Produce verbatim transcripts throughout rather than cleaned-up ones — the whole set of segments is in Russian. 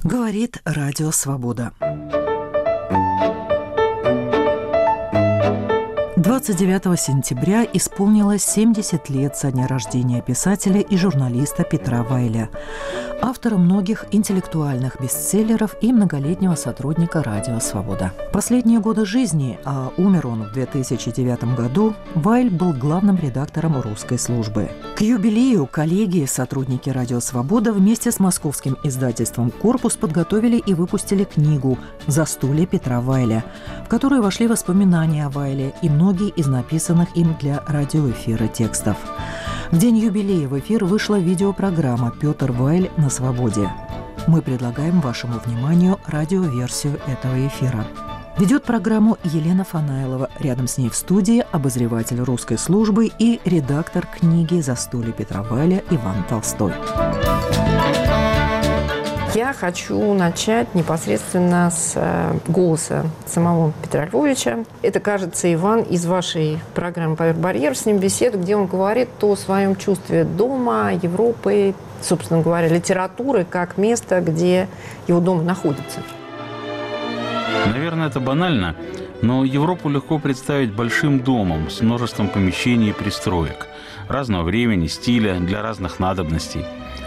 Говорит Радио Свобода. двадцать девятого сентября исполнилось семьдесят лет со дня рождения писателя и журналиста Петра Вайля, автора многих интеллектуальных бестселлеров и многолетнего сотрудника Радио Свобода. Последние годы жизни, а умер он в две тысячи девятом году, Вайль был главным редактором русской службы. К юбилею коллеги, сотрудники Радио Свобода вместе с московским издательством «Корпус» подготовили и выпустили книгу «Застолье Петра Вайля», в которую вошли воспоминания о Вайле и многие из написанных им для радиоэфира текстов. В день юбилея в эфир вышла видеопрограмма «Петр Вайль на свободе». Мы предлагаем вашему вниманию радиоверсию этого эфира. Ведет программу Елена Фанайлова. Рядом с ней в студии обозреватель русской службы и редактор книги «Застолье Петра Вайля» Иван Толстой. Я хочу начать непосредственно с голоса самого Петра Львовича. Это, кажется, Иван, из вашей программы «Поверх барьеров», с ним беседу, где он говорит о своем чувстве дома, Европы, собственно говоря, литературы, как место, где его дом находится. Наверное, это банально, но Европу легко представить большим домом с множеством помещений и пристроек, разного времени, стиля, для разных надобностей.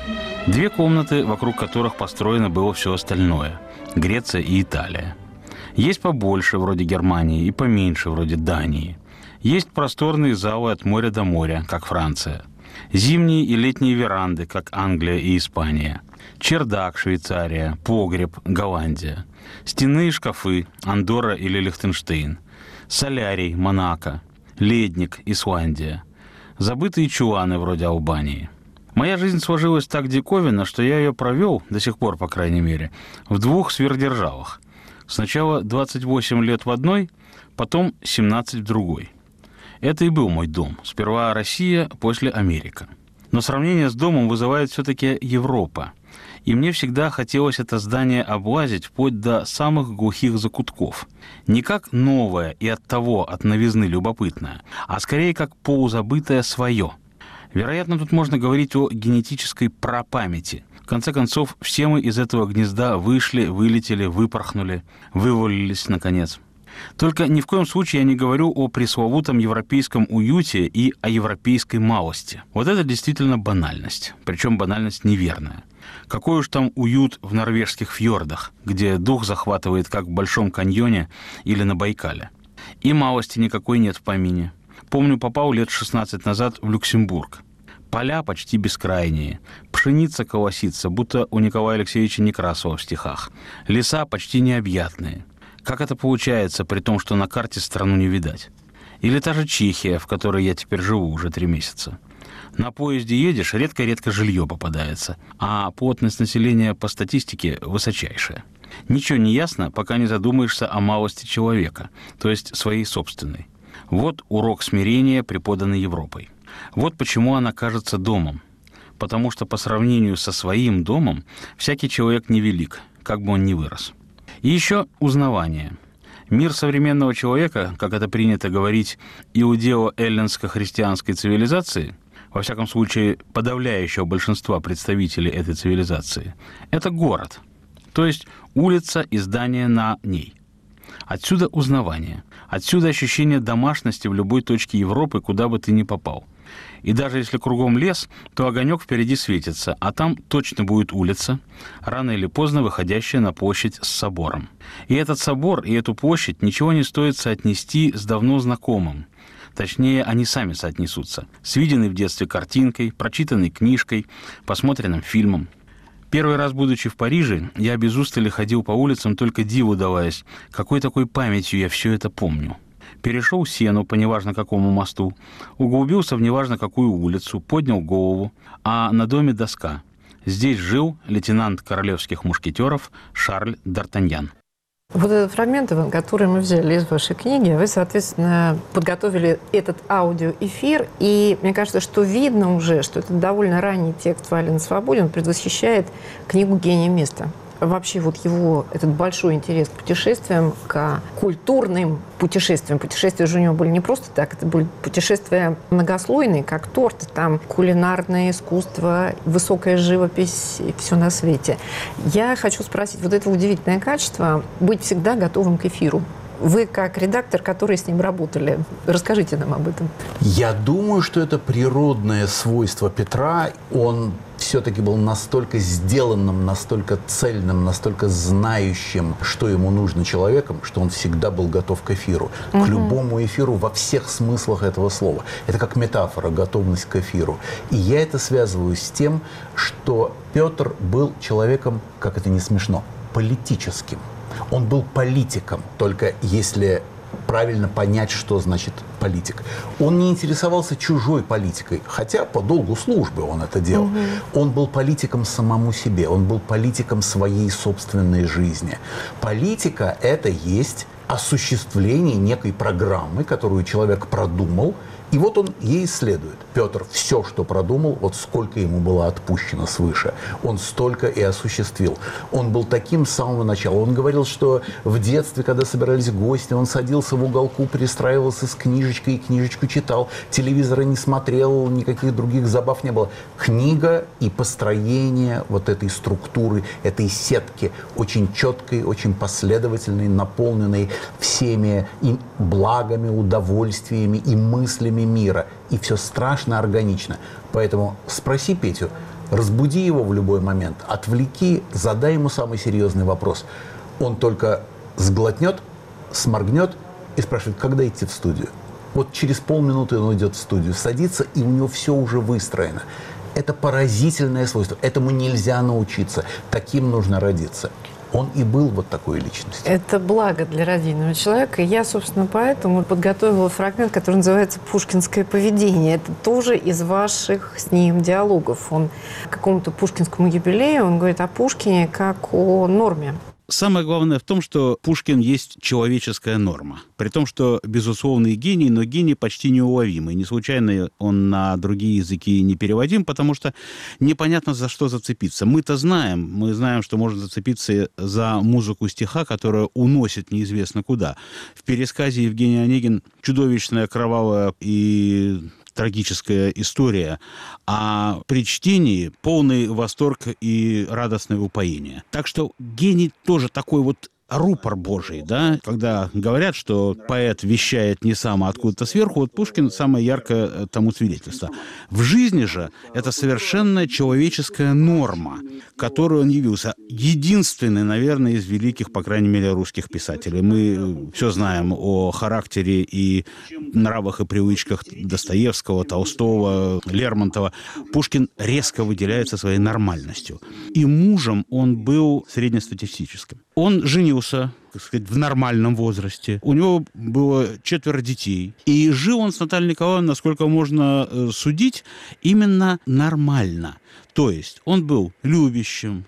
Две комнаты, вокруг которых построено было все остальное – Греция и Италия. Есть побольше, вроде Германии, и поменьше, вроде Дании. Есть просторные залы от моря до моря, как Франция. Зимние и летние веранды, как Англия и Испания. Чердак, Швейцария, погреб, Голландия. Стенные шкафы, Андорра или Лихтенштейн. Солярий, Монако. Ледник, Исландия. Забытые чуланы, вроде Албании. Моя жизнь сложилась так диковинно, что я ее провел, до сих пор, по крайней мере, в двух сверхдержавах. Сначала двадцать восемь лет в одной, потом семнадцать в другой. Это и был мой дом. Сперва Россия, после Америка. Но сравнение с домом вызывает все-таки Европа. И мне всегда хотелось это здание облазить вплоть до самых глухих закутков. Не как новое и оттого от новизны любопытное, а скорее как полузабытое свое. Вероятно, тут можно говорить о генетической прапамяти. В конце концов, все мы из этого гнезда вышли, вылетели, выпорхнули, вывалились, наконец. Только ни в коем случае я не говорю о пресловутом европейском уюте и о европейской малости. Вот это действительно банальность, причем банальность неверная. Какой уж там уют в норвежских фьордах, где дух захватывает, как в Большом каньоне или на Байкале. И малости никакой нет в помине. Помню, попал лет шестнадцать назад в Люксембург. Поля почти бескрайние, пшеница колосится, будто у Николая Алексеевича Некрасова в стихах. Леса почти необъятные. Как это получается, при том, что на карте страну не видать? Или та же Чехия, в которой я теперь живу уже три месяца. На поезде едешь, редко-редко жилье попадается, а плотность населения по статистике высочайшая. Ничего не ясно, пока не задумаешься о малости человека, то есть своей собственной. Вот урок смирения, преподанный Европой. Вот почему она кажется домом. Потому что по сравнению со своим домом всякий человек невелик, как бы он ни вырос. И еще узнавание. Мир современного человека, как это принято говорить, иудео-эллинско-христианской цивилизации, во всяком случае подавляющего большинства представителей этой цивилизации, это город, то есть улица и здание на ней. Отсюда узнавание. Отсюда ощущение домашности в любой точке Европы, куда бы ты ни попал. И даже если кругом лес, то огонек впереди светится, а там точно будет улица, рано или поздно выходящая на площадь с собором. И этот собор, и эту площадь ничего не стоит соотнести с давно знакомым. Точнее, они сами соотнесутся. С виденной в детстве картинкой, прочитанной книжкой, посмотренным фильмом. Первый раз, будучи в Париже, я без устали ходил по улицам, только диву даваясь, какой такой памятью я все это помню. Перешел Сену по неважно какому мосту, углубился в неважно какую улицу, поднял голову, а на доме доска. Здесь жил лейтенант королевских мушкетеров Шарль Д'Артаньян. Вот этот фрагмент, который мы взяли из вашей книги, вы, соответственно, подготовили этот аудиоэфир, и мне кажется, что видно уже, что это довольно ранний текст Вайля на свободе, он предвосхищает книгу «Гений места». вообще вот его этот большой интерес к путешествиям, к культурным путешествиям. Путешествия же у него были не просто так, это были путешествия многослойные, как торт. Там кулинарное искусство, высокая живопись и все на свете. Я хочу спросить, вот это удивительное качество – быть всегда готовым к эфиру. Вы, как редактор, который с ним работали, расскажите нам об этом. Я думаю, что это природное свойство Петра. Он все-таки был настолько сделанным, настолько цельным, настолько знающим, что ему нужно человеком, что он всегда был готов к эфиру. Угу. К любому эфиру во всех смыслах этого слова. Это как метафора, готовность к эфиру. И я это связываю с тем, что Петр был человеком, как это не смешно, политическим. Он был политиком, только если правильно понять, что значит политик. Он не интересовался чужой политикой, хотя по долгу службы он это делал. Угу. Он был политиком самому себе, он был политиком своей собственной жизни. Политика – это есть осуществление некой программы, которую человек продумал, и вот он ей следует. Петр все, что продумал, вот сколько ему было отпущено свыше, он столько и осуществил. Он был таким с самого начала. Он говорил, что в детстве, когда собирались гости, он садился в уголку, пристраивался с книжечкой и книжечку читал. Телевизора не смотрел, никаких других забав не было. Книга и построение вот этой структуры, этой сетки, очень четкой, очень последовательной, наполненной всеми и благами, удовольствиями и мыслями мира. И все страшно органично. Поэтому спроси Петю, разбуди его в любой момент, отвлеки, задай ему самый серьезный вопрос. Он только сглотнет, сморгнет и спрашивает, когда идти в студию. Вот через полминуты он идет в студию, садится, и у него все уже выстроено. Это поразительное свойство. Этому нельзя научиться. Таким нужно родиться. Он и был вот такой личностью. Это благо для родийного человека. Я, собственно, поэтому подготовила фрагмент, который называется «Пушкинское поведение». Это тоже из ваших с ним диалогов. Он к какому-то пушкинскому юбилею, он говорит о Пушкине как о норме. Самое главное в том, что Пушкин есть человеческая норма. При том, что безусловный гений, но гений почти неуловимый. Не случайно он на другие языки не переводим, потому что непонятно, за что зацепиться. Мы-то знаем, мы знаем, что можно зацепиться за музыку стиха, которая уносит неизвестно куда. В пересказе Евгений Онегин чудовищная, кровавая и трагическая история, а при чтении полный восторг и радостное упоение. Так что гений тоже такой вот рупор Божий, да, когда говорят, что поэт вещает не сам, а откуда-то сверху, вот Пушкин самое яркое тому свидетельство. В жизни же это совершенно человеческая норма, которую он явился. Единственный, наверное, из великих, по крайней мере, русских писателей. Мы все знаем о характере и нравах и привычках Достоевского, Толстого, Лермонтова. Пушкин резко выделяется своей нормальностью. И мужем он был среднестатистическим. Он женился, так сказать, в нормальном возрасте. У него было четверо детей. И жил он с Натальей Николаевной, насколько можно судить, именно нормально. То есть он был любящим,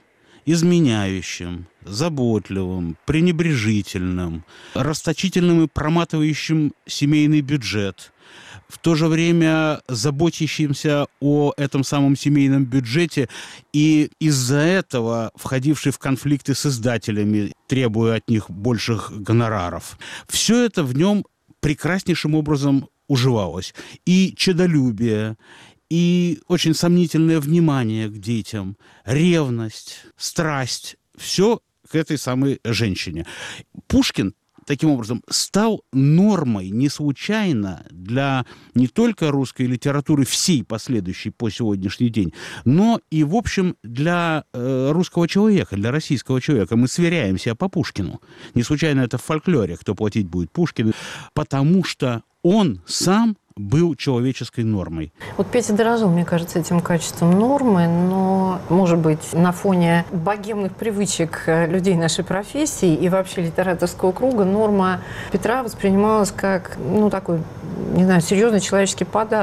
изменяющим, заботливым, пренебрежительным, расточительным и проматывающим семейный бюджет, в то же время заботящимся о этом самом семейном бюджете и из-за этого входивший в конфликты с издателями, требуя от них больших гонораров. Все это в нем прекраснейшим образом уживалось. И чадолюбие, и очень сомнительное внимание к детям, ревность, страсть – все к этой самой женщине. Пушкин таким образом стал нормой не случайно для не только русской литературы всей последующей по сегодняшний день, но и, в общем, для э, русского человека, для российского человека. Мы сверяем себя по Пушкину. Не случайно это в фольклоре, кто платить будет Пушкину, потому что он сам был человеческой нормой. Вот Петя дорожил, мне кажется, этим качеством нормы, но, может быть, на фоне богемных привычек людей нашей профессии и вообще литераторского круга норма Петра воспринималась как, ну, такой, не знаю, серьезный человеческий подарок.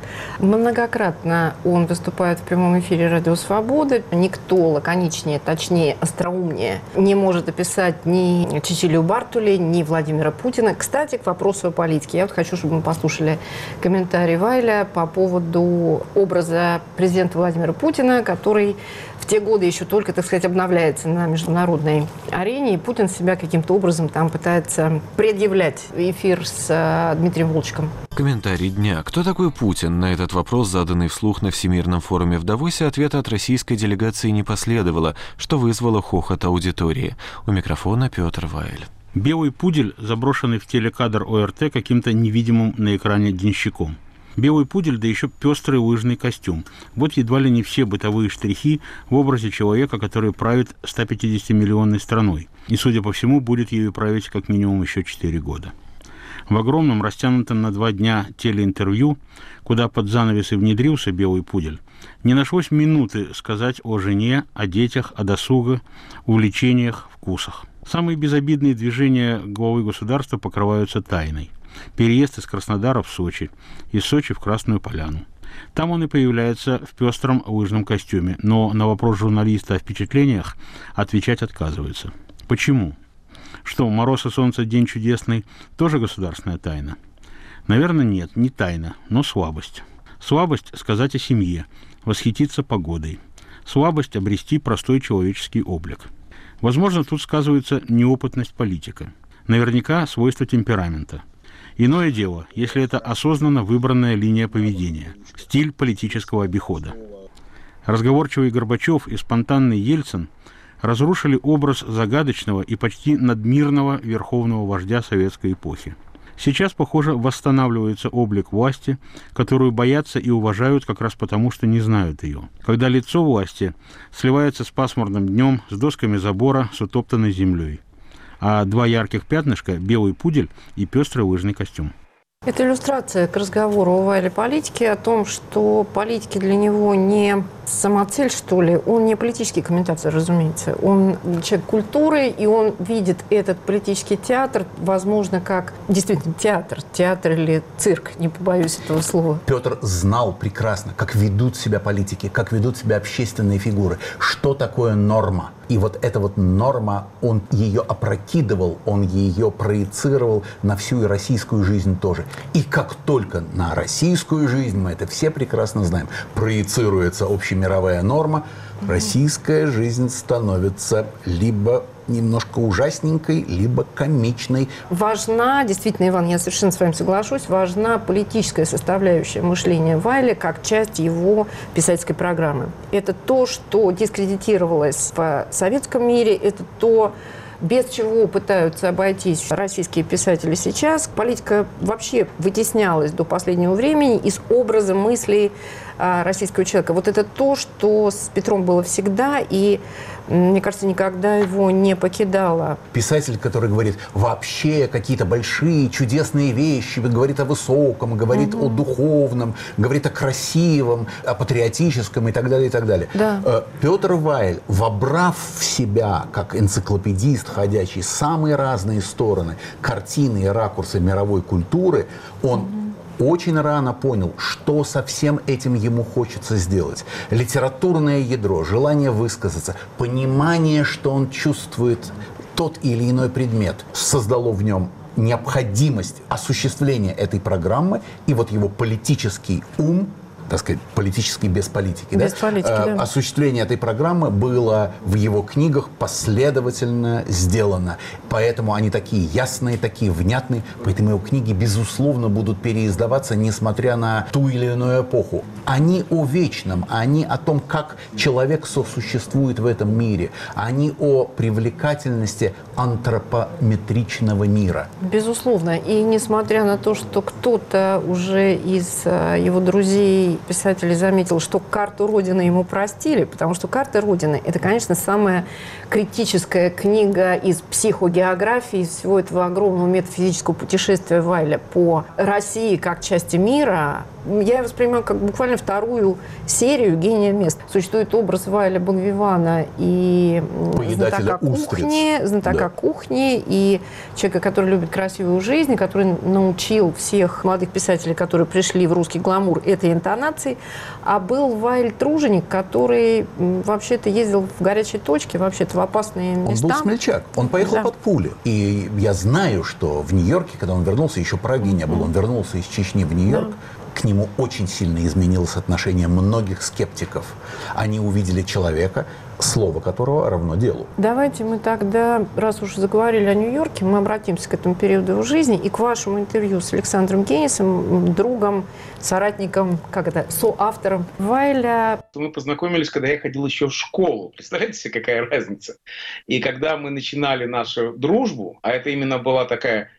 Многократно он выступает в прямом эфире «Радио Свободы». Никто лаконичнее, точнее, остроумнее не может описать ни Чичилию Бартули, ни Владимира Путина. Кстати, к вопросу о политике. Я вот хочу, чтобы мы послушали комментарий Вайля по поводу образа президента Владимира Путина, который в те годы еще только, так сказать, обновляется на международной арене, и Путин себя каким-то образом там пытается предъявлять. Эфир с Дмитрием Волчком. Комментарий дня. Кто такой Путин? На этот вопрос, заданный вслух на Всемирном форуме в Давосе, ответа от российской делегации не последовало, что вызвало хохот аудитории. У микрофона Петр Вайль. Белый пудель, заброшенный в телекадр ОРТ каким-то невидимым на экране денщиком. Белый пудель, да еще пестрый лыжный костюм. Вот едва ли не все бытовые штрихи в образе человека, который правит сто пятидесятимиллионной страной. И, судя по всему, будет ею править как минимум еще четыре года. В огромном, растянутом на два дня телеинтервью, куда под занавес и внедрился белый пудель, не нашлось минуты сказать о жене, о детях, о досуге, увлечениях, вкусах. Самые безобидные движения главы государства покрываются тайной. Переезд из Краснодара в Сочи, из Сочи в Красную Поляну. Там он и появляется в пестром лыжном костюме, но на вопрос журналиста о впечатлениях отвечать отказывается. Почему? Что, мороз и солнце, день чудесный, тоже государственная тайна? Наверное, нет, не тайна, но слабость. Слабость сказать о семье, восхититься погодой. Слабость обрести простой человеческий облик. Возможно, тут сказывается неопытность политика. Наверняка свойство темперамента. Иное дело, если это осознанно выбранная линия поведения, стиль политического обихода. Разговорчивый Горбачев и спонтанный Ельцин разрушили образ загадочного и почти надмирного верховного вождя советской эпохи. Сейчас, похоже, восстанавливается облик власти, которую боятся и уважают как раз потому, что не знают ее. Когда лицо власти сливается с пасмурным днем, с досками забора, с утоптанной землей. А два ярких пятнышка – белый пудель и пестрый лыжный костюм. Это иллюстрация к разговору о Вайле политике, о том, что политики для него не самоцель, что ли. Он не политический комментатор, разумеется. Он человек культуры, и он видит этот политический театр, возможно, как действительно театр. Театр или цирк, не побоюсь этого слова. Петр знал прекрасно, как ведут себя политики, как ведут себя общественные фигуры, что такое норма. И вот эта вот норма, он ее опрокидывал, он ее проецировал на всю и российскую жизнь тоже. И как только на российскую жизнь, мы это все прекрасно знаем, проецируется общемировая норма, mm-hmm. российская жизнь становится либо немножко ужасненькой, либо комичной. Важна, действительно, Иван, я совершенно с вами соглашусь, важна политическая составляющая мышления Вайля как часть его писательской программы. Это то, что дискредитировалось в советском мире, это то, без чего пытаются обойтись российские писатели сейчас. Политика вообще вытеснялась до последнего времени из образа мыслей российского человека. Вот это то, что с Петром было всегда, и, мне кажется, никогда его не покидало. Писатель, который говорит вообще какие-то большие, чудесные вещи, говорит о высоком, говорит угу. о духовном, говорит о красивом, о патриотическом и так далее, и так далее. Да. Петр Вайль, вобрав в себя, как энциклопедист ходячий, самые разные стороны, картины и ракурсы мировой культуры, он угу. очень рано понял, что со всем этим ему хочется сделать. Литературное ядро, желание высказаться, понимание, что он чувствует тот или иной предмет, создало в нем необходимость осуществления этой программы, и вот его политический ум, так сказать, политический без политики, без да? политики, э, да. Осуществление этой программы было в его книгах последовательно сделано. Поэтому они такие ясные, такие внятные. Поэтому его книги, безусловно, будут переиздаваться, несмотря на ту или иную эпоху. Они о вечном, они о том, как человек сосуществует в этом мире. Они о привлекательности антропометричного мира. Безусловно. И несмотря на то, что кто-то уже из его друзей, писатель заметил, что карту Родины ему простили, потому что карта Родины – это, конечно, самая критическая книга из психогеографии, из всего этого огромного метафизического путешествия Вайля по России как части мира. я воспринимаю как буквально вторую серию «Гения мест». Существует образ Вайля Бонвивана и знатока кухни, знатока да. кухни, и человека, который любит красивую жизнь, который научил всех молодых писателей, которые пришли в русский гламур, этой интонации. А был Вайль труженик, который вообще-то ездил в горячие точки, вообще-то в опасные места. Он был смельчак. Он поехал да. под пули. И я знаю, что в Нью-Йорке, когда он вернулся, еще Праги не было, он вернулся из Чечни в Нью-Йорк, да. к нему очень сильно изменилось отношение многих скептиков. Они увидели человека, слово которого равно делу. Давайте мы тогда, раз уж заговорили о Нью-Йорке, мы обратимся к этому периоду его жизни и к вашему интервью с Александром Генисом, другом, соратником, как это, соавтором Вайля. Мы познакомились, когда я ходил еще в школу. Представляете себе, какая разница? И когда мы начинали нашу дружбу, а это именно была такая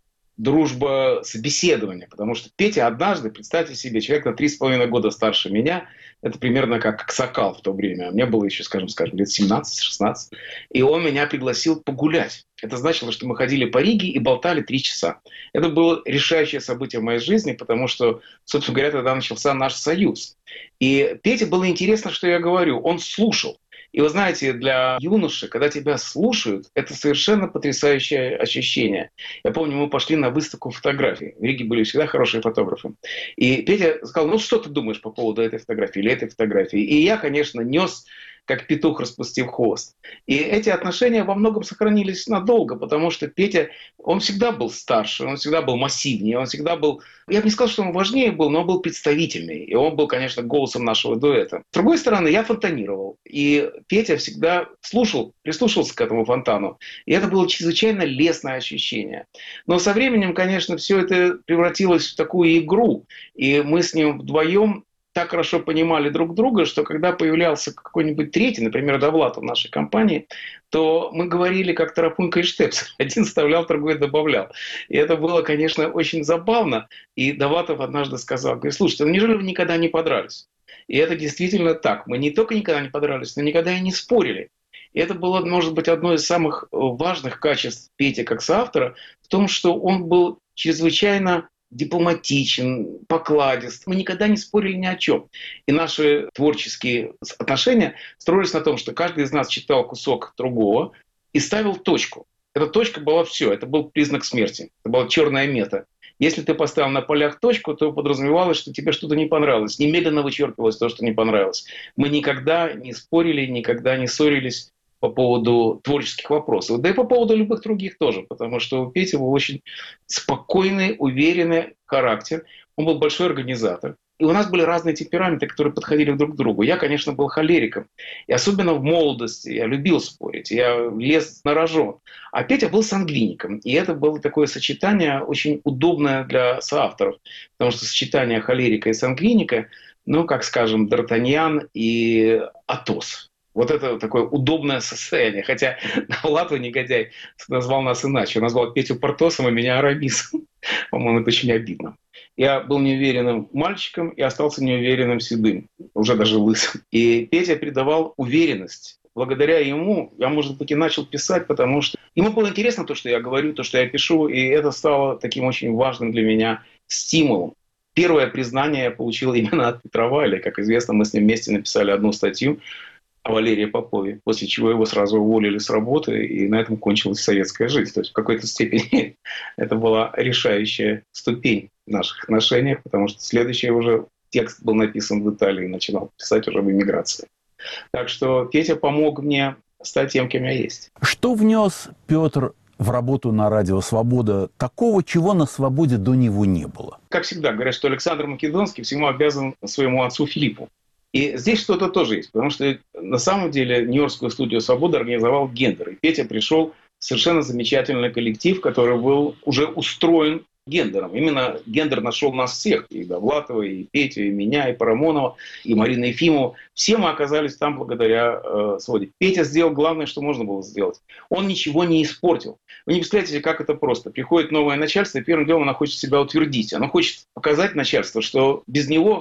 дружба собеседования, потому что Петя однажды, представьте себе, человек на три с половиной года старше меня, это примерно как Аксакал в то время. Мне было еще, скажем, скажем, лет семнадцать-шестнадцать. И он меня пригласил погулять. Это значило, что мы ходили по Риге и болтали три часа. Это было решающее событие в моей жизни, потому что, собственно говоря, тогда начался наш союз. И Пете было интересно, что я говорю. Он слушал. И вы знаете, для юноши, когда тебя слушают, это совершенно потрясающее ощущение. Я помню, мы пошли на выставку фотографий. В Риге были всегда хорошие фотографы. И Петя сказал, ну что ты думаешь по поводу этой фотографии или этой фотографии? И я, конечно, нес как петух, распустив хвост. И эти отношения во многом сохранились надолго, потому что Петя, он всегда был старше, он всегда был массивнее, он всегда был, я бы не сказал, что он важнее был, но он был представительный. И он был, конечно, голосом нашего дуэта. С другой стороны, я фонтанировал. И Петя всегда слушал, прислушивался к этому фонтану. И это было чрезвычайно лестное ощущение. Но со временем, конечно, все это превратилось в такую игру. И мы с ним вдвоем так хорошо понимали друг друга, что когда появлялся какой-нибудь третий, например, Довлатов в нашей компании, то мы говорили как Тарапунька и Штепсель. Один вставлял, другой добавлял. И это было, конечно, очень забавно. И Довлатов однажды сказал, говорит, слушайте, ну неужели вы никогда не подрались? И это действительно так. Мы не только никогда не подрались, но никогда и не спорили. И это было, может быть, одно из самых важных качеств Пети как соавтора в том, что он был чрезвычайно дипломатичен, покладист. Мы никогда не спорили ни о чем. И наши творческие отношения строились на том, что каждый из нас читал кусок другого и ставил точку. Эта точка была все. Это был признак смерти. Это была черная мета. Если ты поставил на полях точку, то подразумевалось, что тебе что-то не понравилось. Немедленно вычеркивалось то, что не понравилось. Мы никогда не спорили, никогда не ссорились по поводу творческих вопросов. Да и по поводу любых других тоже, потому что у Пети был очень спокойный, уверенный характер. Он был большой организатор. И у нас были разные темпераменты, которые подходили друг к другу. Я, конечно, был холериком. И особенно в молодости я любил спорить. Я лез на рожон. А Петя был сангвиником. И это было такое сочетание очень удобное для соавторов. Потому что сочетание холерика и сангвиника, ну, как, скажем, Д'Артаньян и Атос. Вот это такое удобное состояние. Хотя Довлатов, негодяй, назвал нас иначе. Он назвал Петю Портосом, а меня Арамисом. По-моему, это очень обидно. Я был неуверенным мальчиком и остался неуверенным седым, уже даже лысым. И Петя придавал уверенность. Благодаря ему я, может быть, и начал писать, потому что ему было интересно то, что я говорю, то, что я пишу, и это стало таким очень важным для меня стимулом. Первое признание я получил именно от Петра Вайля. Как известно, мы с ним вместе написали одну статью о Валерии Попове, после чего его сразу уволили с работы, и на этом кончилась советская жизнь. То есть в какой-то степени это была решающая ступень в наших отношениях, потому что следующий уже текст был написан в Италии, начинал писать уже в эмиграции. Так что Петя помог мне стать тем, кем я есть. Что внес Петр в работу на радио «Свобода» такого, чего на «Свободе» до него не было? Как всегда, говорят, что Александр Македонский всему обязан своему отцу Филиппу. И здесь что-то тоже есть, потому что на самом деле Нью-Йоркскую студию «Свобода» организовал Гендер. И Петя пришел в совершенно замечательный коллектив, который был уже устроен Гендером. Именно Гендер нашел нас всех, и Довлатова, и Петю, и меня, и Парамонова, и Марину Ефимову. Все мы оказались там благодаря э, «Свободе». Петя сделал главное, что можно было сделать. Он ничего не испортил. Вы не представляете, как это просто. Приходит новое начальство, и первым делом оно хочет себя утвердить. Оно хочет показать начальству, что без него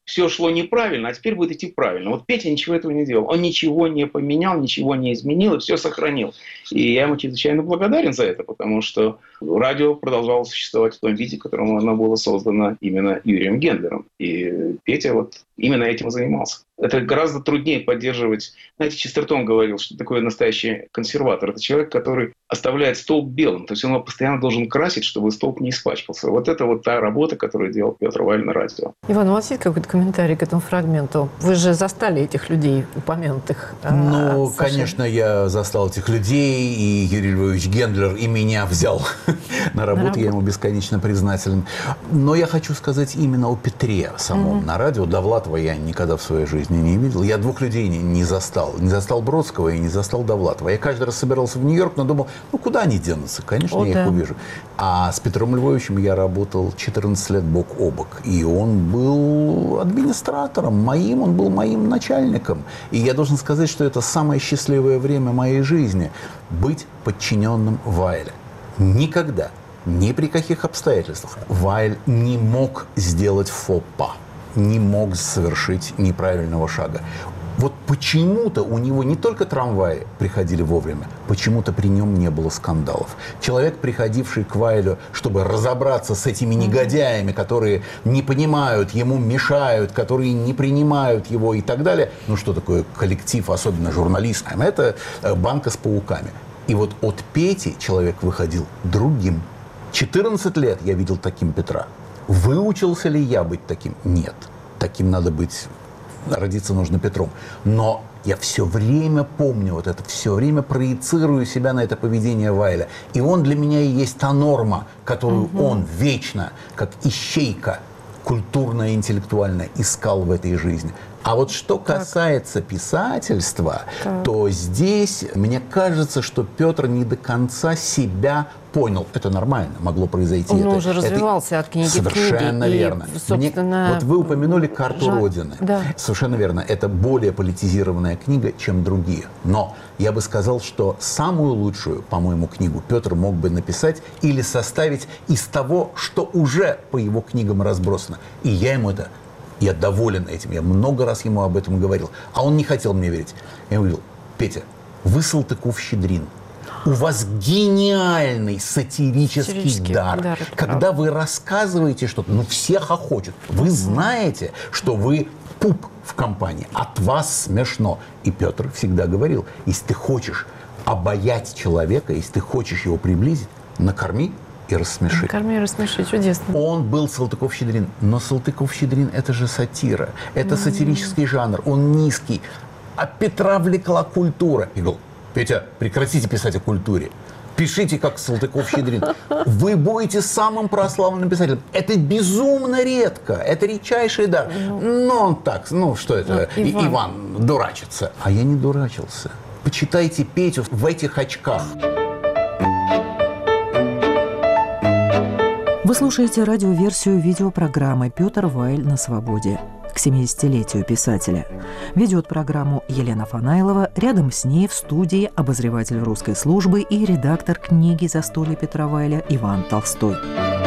все шло неправильно, а теперь будет идти правильно. Вот Петя ничего этого не делал. Он ничего не поменял, ничего не изменил и все сохранил. И я ему чрезвычайно благодарен за это, потому что радио продолжало существовать в том виде, в котором оно было создано именно Юрием Гендлером. И Петя вот именно этим и занимался. Это гораздо труднее поддерживать. Знаете, Честертон говорил, что такое настоящий консерватор. Это человек, который оставляет столб белым. То есть он его постоянно должен красить, чтобы столб не испачкался. Вот это вот та работа, которую делал Петр Вайль на радио. Иван, у вас есть какой-то комментарий к этому фрагменту? Вы же застали этих людей, упомянутых. Ну, конечно, я застал этих людей, и Юрий Львович Гендлер и меня взял на работу. Я ему бесконечно признателен. Но я хочу сказать именно о Петре самом на радио. Довлатова я никогда в своей жизни не видел. Я двух людей не, не застал. Не застал Бродского и не застал Довлатова. Я каждый раз собирался в Нью-Йорк, но думал, ну куда они денутся? Конечно, О, я да. их увижу. А с Петром Львовичем я работал четырнадцать лет бок о бок. И он был администратором моим, он был моим начальником. И я должен сказать, что это самое счастливое время моей жизни. Быть подчиненным Вайля. Никогда, ни при каких обстоятельствах Вайль не мог сделать фопа. Не мог совершить неправильного шага. Вот почему-то у него не только трамваи приходили вовремя, почему-то при нем не было скандалов. Человек, приходивший к Вайлю, чтобы разобраться с этими негодяями, которые не понимают, ему мешают, которые не принимают его и так далее. Ну что такое коллектив, особенно журналистам? Это банка с пауками. И вот от Пети человек выходил другим. четырнадцать лет я видел таким Петра. Выучился ли я быть таким? Нет. Таким надо быть, родиться нужно Петром. Но я все время помню вот это, все время проецирую себя на это поведение Вайля. И он для меня и есть та норма, которую угу. он вечно, как ищейка, культурная, интеллектуальная, искал в этой жизни. А вот что касается так. писательства, так. то здесь мне кажется, что Петр не до конца себя понял. Это нормально, могло произойти. Он это, уже развивался это... от книги Совершенно книги, верно. И, собственно... Мне... Вот вы упомянули «Карту Жаль. Родины». Да. Совершенно верно. Это более политизированная книга, чем другие. Но я бы сказал, что самую лучшую, по-моему, книгу Петр мог бы написать или составить из того, что уже по его книгам разбросано. И я ему это... Я доволен этим. Я много раз ему об этом говорил. А он не хотел мне верить. Я говорил: Петя, вы Салтыков-Щедрин. У вас гениальный сатирический, сатирический дар. дар Когда правда. Вы рассказываете что-то, ну все хохочут. Вы знаете, что вы пуп в компании. От вас смешно. И Петр всегда говорил: если ты хочешь обаять человека, если ты хочешь его приблизить, накорми и рассмеши. Накорми и рассмеши, чудесно. Он был Салтыков-Щедрин, но Салтыков-Щедрин – это же сатира, это mm-hmm. сатирический жанр, он низкий. А Петра влекла культура. И говорил: Петя, прекратите писать о культуре. Пишите, как Салтыков-Щедрин. Вы будете самым прославленным писателем. Это безумно редко. Это редчайший дар. Но он так, ну что это, ну, Иван. Иван дурачится. А я не дурачился. Почитайте Петю в этих очках. Вы слушаете радиоверсию видеопрограммы «Петр Вайль на свободе» к семидесятилетию писателя. Ведет программу Елена Фанайлова. Рядом с ней в студии обозреватель русской службы и редактор книги «Застолье Петра Вайля» Иван Толстой.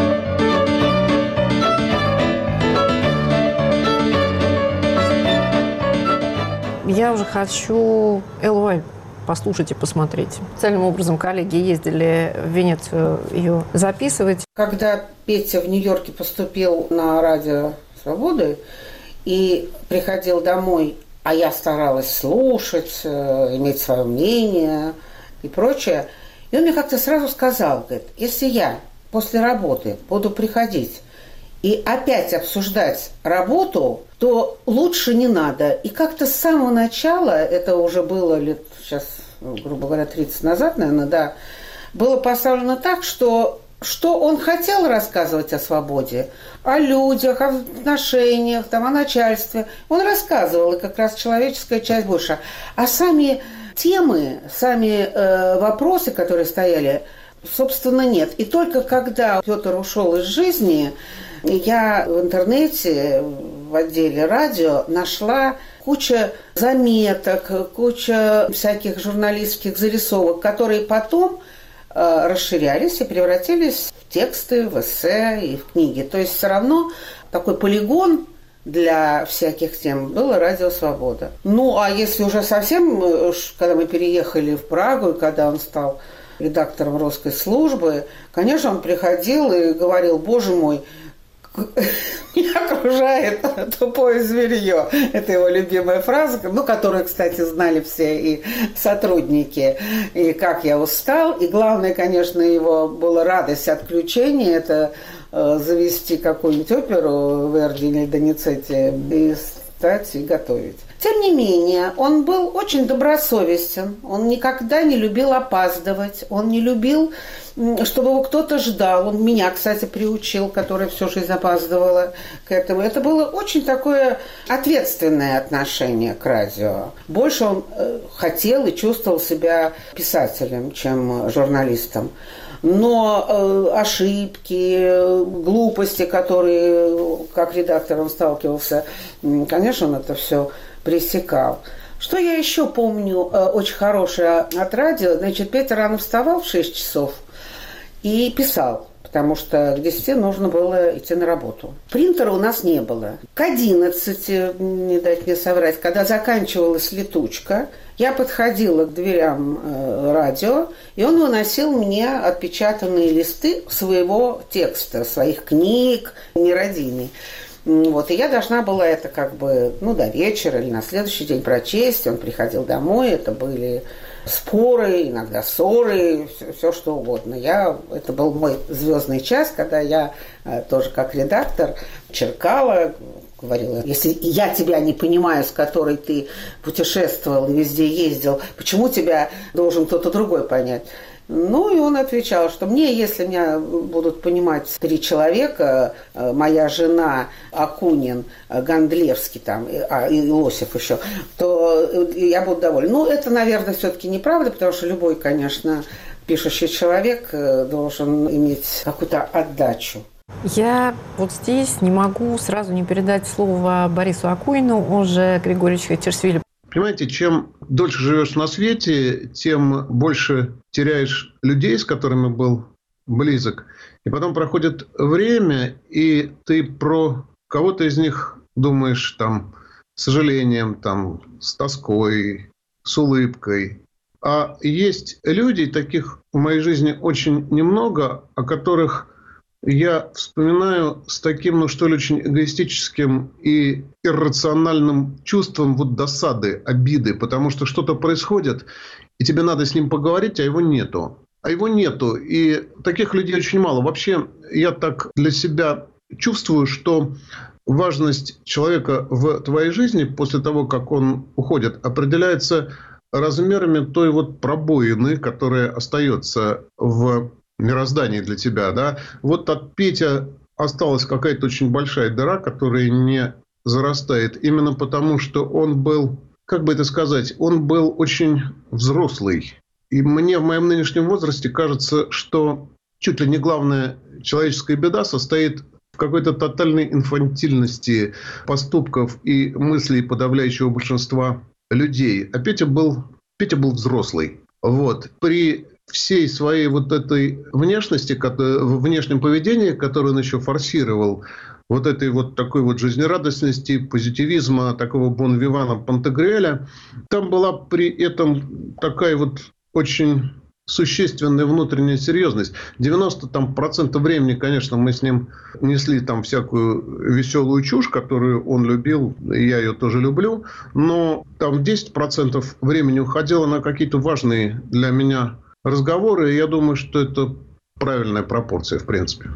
Я уже хочу Эллу Вайль послушать и посмотреть. Специальным образом коллеги ездили в Венецию ее записывать. Когда Петя в Нью-Йорке поступил на радио «Свободы» и приходил домой, а я старалась слушать, иметь свое мнение и прочее, и он мне как-то сразу сказал, говорит: если я после работы буду приходить и опять обсуждать работу, то лучше не надо. И как-то с самого начала, это уже было лет, сейчас, грубо говоря, тридцать назад, наверное, да, было поставлено так, что что он хотел рассказывать о свободе, о людях, о отношениях, там, о начальстве. Он рассказывал, и как раз человеческая часть больше. А сами темы, сами э, вопросы, которые стояли, собственно, нет. И только когда Петр ушел из жизни, я в интернете, в отделе радио, нашла кучу заметок, кучу всяких журналистских зарисовок, которые потом э, расширялись и превратились в тексты, в эссе и в книги. То есть все равно такой полигон для всяких тем было «Радио Свобода». Ну, а если уже совсем, когда мы переехали в Прагу, и когда он стал редактором «Русской службы», конечно, он приходил и говорил: «Боже мой, меня окружает тупое зверье». Это его любимая фраза, ну, которую, кстати, знали все и сотрудники. И как я устал. И главное, конечно, его была радость отключения. Это э, завести какую-нибудь оперу Верди или Доницетти и стать и готовить. Тем не менее, он был очень добросовестен. Он никогда не любил опаздывать. Он не любил, чтобы его кто-то ждал. Он меня, кстати, приучил, которая всю жизнь опаздывала к этому. Это было очень такое ответственное отношение к радио. Больше он хотел и чувствовал себя писателем, чем журналистом. Но э, ошибки, глупости, которые, как редактор, он сталкивался, конечно, он это все пресекал. Что я еще помню э, очень хорошее от радио? Значит, Петя рано вставал в шесть часов и писал, потому что к десяти нужно было идти на работу. Принтера у нас не было. К одиннадцати, не дать мне соврать, когда заканчивалась летучка, я подходила к дверям э, радио, и он выносил мне отпечатанные листы своего текста, своих книг, нерадийный. Вот, и я должна была это как бы, ну, до вечера или на следующий день прочесть. Он приходил домой, это были споры, иногда ссоры, все, все что угодно. Я, это был мой звездный час, когда я э, тоже как редактор черкала, говорила: если я тебя не понимаю, с которой ты путешествовал и везде ездил, почему тебя должен кто-то другой понять? Ну, и он отвечал, что мне, если меня будут понимать три человека, моя жена, Акунин, Гондлевский там, а, и Лосев еще, то я буду доволен. Ну, это, наверное, все-таки неправда, потому что любой, конечно, пишущий человек должен иметь какую-то отдачу. Я вот здесь не могу сразу не передать слово Борису Акунину, он же Григорьевич Хачерсвили. Понимаете, чем дольше живешь на свете, тем больше теряешь людей, с которыми был близок. И потом проходит время, и ты про кого-то из них думаешь там с сожалением, там, с тоской, с улыбкой. А есть люди, таких в моей жизни очень немного, о которых я вспоминаю с таким, ну что ли, очень эгоистическим и иррациональным чувством вот досады, обиды, потому что что-то происходит, и тебе надо с ним поговорить, а его нету. А его нету, и таких людей очень мало. Вообще, я так для себя чувствую, что важность человека в твоей жизни после того, как он уходит, определяется размерами той вот пробоины, которая остается в мироздании для тебя, да. Вот от Пети осталась какая-то очень большая дыра, которая не зарастает, именно потому, что он был, как бы это сказать, он был очень взрослый. И мне в моем нынешнем возрасте кажется, что чуть ли не главная человеческая беда состоит в какой-то тотальной инфантильности поступков и мыслей подавляющего большинства людей. А Петя был, Петя был взрослый. Вот. При всей своей вот этой внешности, в внешнем поведении, которое он еще форсировал, вот этой вот такой вот жизнерадостности, позитивизма, такого бон-вивана Пантагрюэля, там была при этом такая вот очень существенная внутренняя серьезность. девяносто процентов времени, конечно, мы с ним несли там всякую веселую чушь, которую он любил, и я ее тоже люблю, но там десять процентов времени уходило на какие-то важные для меня разговоры, и я думаю, что это правильная пропорция, в принципе.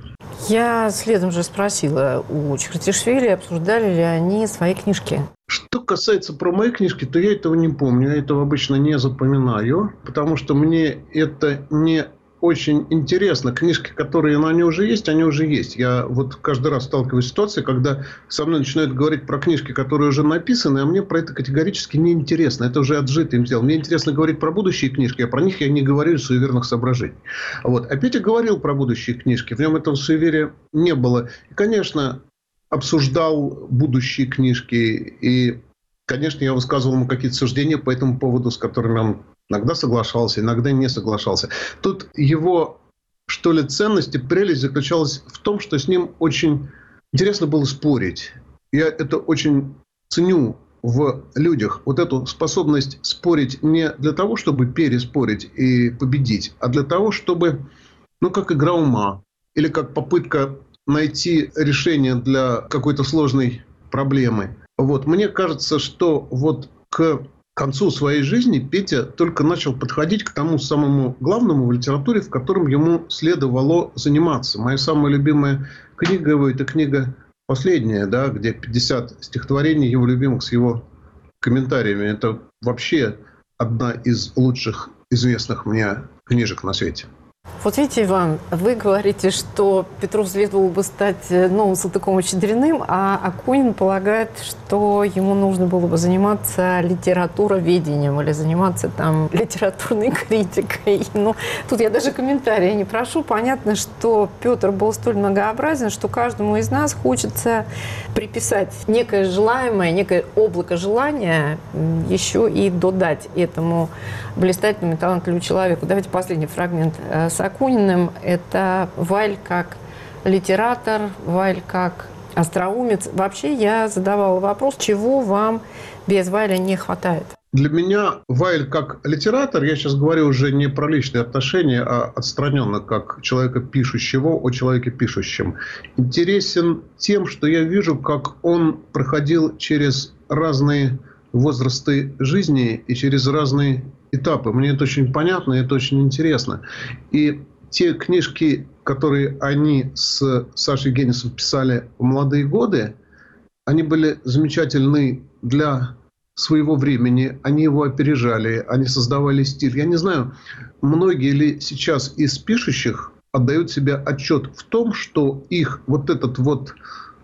Я следом же спросила у Чикратишвили, обсуждали ли они свои книжки. Что касается про мои книжки, то я этого не помню. Я этого обычно не запоминаю, потому что мне это не очень интересно. Книжки, которые ну, они уже есть, они уже есть. Я вот каждый раз сталкиваюсь с ситуацией, когда со мной начинают говорить про книжки, которые уже написаны, а мне про это категорически не интересно. Это уже отжито им сделал. Мне интересно говорить про будущие книжки, а про них я не говорю из суеверных соображений. Вот. А Петя говорил про будущие книжки. В нем этого суеверия не было. И, конечно, обсуждал будущие книжки. И, конечно, я высказывал ему какие-то суждения по этому поводу, с которыми он иногда соглашался, иногда не соглашался. Тут его, что ли, ценность и прелесть заключалась в том, что с ним очень интересно было спорить. я это очень ценю в людях. Вот эту способность спорить не для того, чтобы переспорить и победить, а для того, чтобы, ну, как игра ума или как попытка найти решение для какой-то сложной проблемы. Вот. Мне кажется, что вот к концу своей жизни Петя только начал подходить к тому самому главному в литературе, в котором ему следовало заниматься. Моя самая любимая книга его – это книга последняя, да, где пятьдесят стихотворений его любимых с его комментариями. Это вообще одна из лучших известных мне книжек на свете. Вот видите, Иван, вы говорите, что Петру следовало бы стать новым Салтыком-Щедриным, а Акунин полагает, что ему нужно было бы заниматься литературоведением или заниматься там литературной критикой. Ну, тут я даже комментария не прошу. Понятно, что Петр был столь многообразен, что каждому из нас хочется приписать некое желаемое, некое облако желания, еще и додать этому блистательному и талантливому человеку. Давайте последний фрагмент с Акуниным. Это Вайль как литератор, Вайль как остроумец. Вообще я задавала вопрос, чего вам без Вайля не хватает? Для меня Вайль как литератор, я сейчас говорю уже не про личные отношения, а отстраненно, как человека пишущего о человеке пишущем, интересен тем, что я вижу, как он проходил через разные возрасты жизни и через разные этапы. Мне это очень понятно, это очень интересно. И те книжки, которые они с Сашей Генисом писали в молодые годы, они были замечательны для своего времени, они его опережали, они создавали стиль. Я не знаю, многие ли сейчас из пишущих отдают себе отчет в том, что их вот этот вот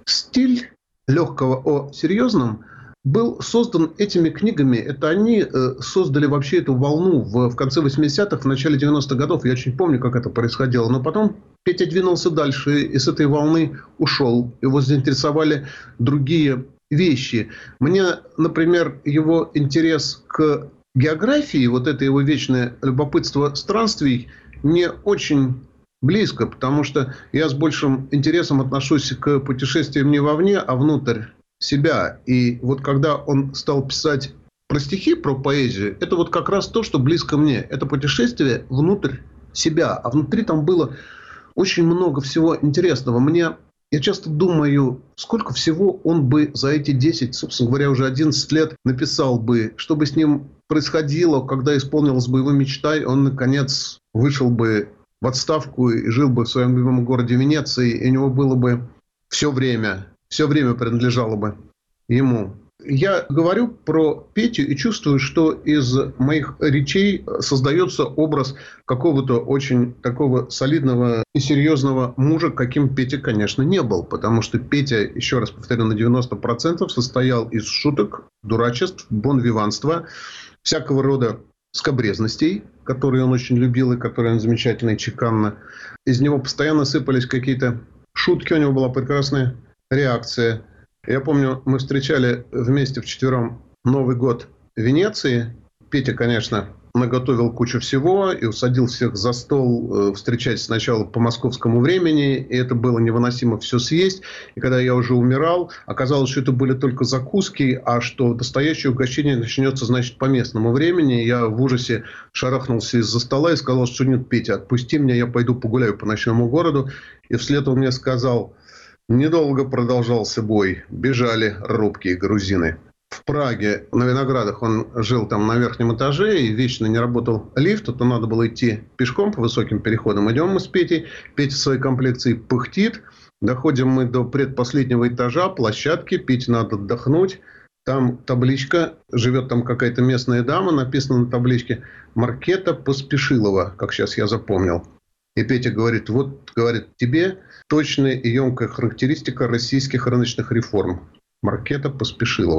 стиль легкого о серьезном был создан этими книгами. Это они э, создали вообще эту волну в, в конце восьмидесятых, в начале девяностых годов. Я очень помню, как это происходило. Но потом Петя двинулся дальше и с этой волны ушел. Его заинтересовали другие вещи. Мне, например, его интерес к географии, вот это его вечное любопытство странствий, не очень близко, потому что я с большим интересом отношусь к путешествиям не вовне, а внутрь себя. И вот когда он стал писать про стихи, про поэзию, это вот как раз то, что близко мне. Это путешествие внутрь себя. А внутри там было очень много всего интересного. Мне, я часто думаю, сколько всего он бы за эти десять, собственно говоря, уже одиннадцать лет написал бы, что бы с ним происходило, когда исполнилась бы его мечта, и он, наконец, вышел бы в отставку и жил бы в своем любимом городе Венеции, и у него было бы все время... Все время принадлежало бы ему. Я говорю про Петю и чувствую, что из моих речей создается образ какого-то очень такого солидного и серьезного мужа, каким Петя, конечно, не был. Потому что Петя, еще раз повторю, на девяносто процентов состоял из шуток, дурачеств, бонвиванства, всякого рода скабрезностей, которые он очень любил и которые он замечательно и чеканно. Из него постоянно сыпались какие-то шутки, у него была прекрасная реакция. Я помню, мы встречали вместе вчетвером Новый год в Венеции. Петя, конечно, наготовил кучу всего и усадил всех за стол встречать сначала по московскому времени. И это было невыносимо все съесть. И когда я уже умирал, оказалось, что это были только закуски, а что настоящее угощение начнется, значит, по местному времени. Я в ужасе шарахнулся из-за стола и сказал, что нет, Петя, отпусти меня, я пойду погуляю по ночному городу. И вслед он мне сказал... Недолго продолжался бой. Бежали робкие грузины. В Праге на Виноградах он жил там на верхнем этаже, и вечно не работал лифт. То надо было идти пешком по высоким переходам. Идем мы с Петей. Петя в своей комплекции пыхтит. Доходим мы до предпоследнего этажа, площадки. Пете надо отдохнуть. Там табличка. Живет там какая-то местная дама. Написано на табличке «Маркета Поспешилова», как сейчас я запомнил. И Петя говорит, вот, говорит, тебе точная и емкая характеристика российских рыночных реформ. Маркета Поспешилова.